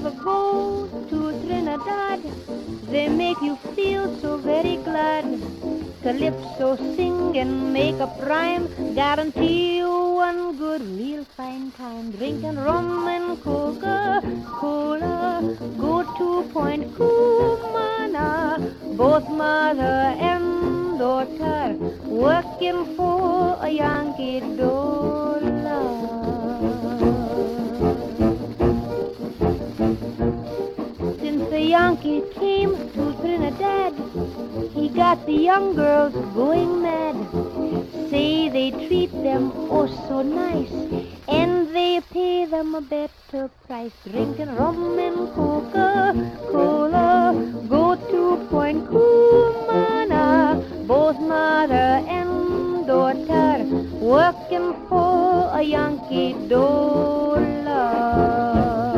ever go to Trinidad, they make you feel so very glad. Calypso sing and make up rhyme, guarantee you one good real fine time. Drinking rum and Coca-Cola, go to Point Cumana, both mother and daughter working for a Yankee dollar. Since the Yankee came to Trinidad, he got the young girls going mad. Say they treat them oh so nice, and they pay them a better price. Drinking rum and Coca-Cola, go to Point Cumana, both mother and daughter working for a Yankee dollar.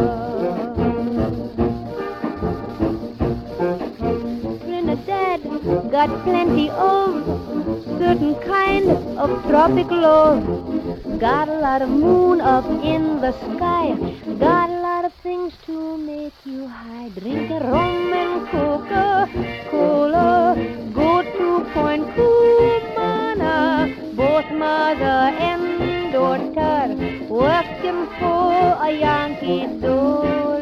Trinidad got plenty of certain kind of tropic love. Got a lot of moon up in the sky. Got a lot of things to make you high. Drink a rum and Coca-Cola. Go to Point Cumana. Both mother and daughter working for a Yankee dollar.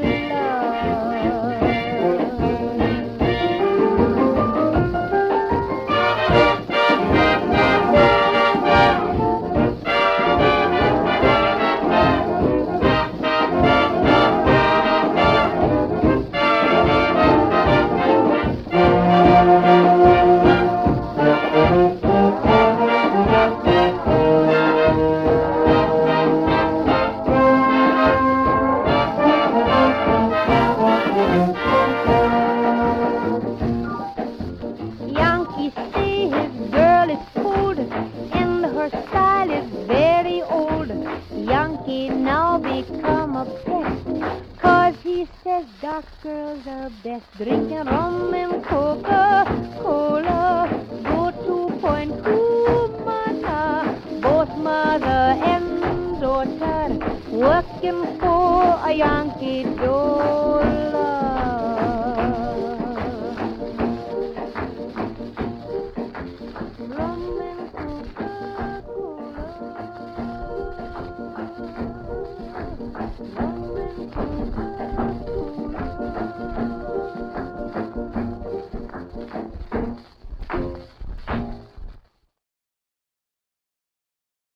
Yankees say his girl is cold and her style is very old. Yankee now become obsessed, 'cause he says dark girls are best. Drinking rum and Coca-Cola, go to Point Cumana, both mother and daughter working for a Yankee dollar. Rum and Coca-Cola. Rum and Coca-Cola.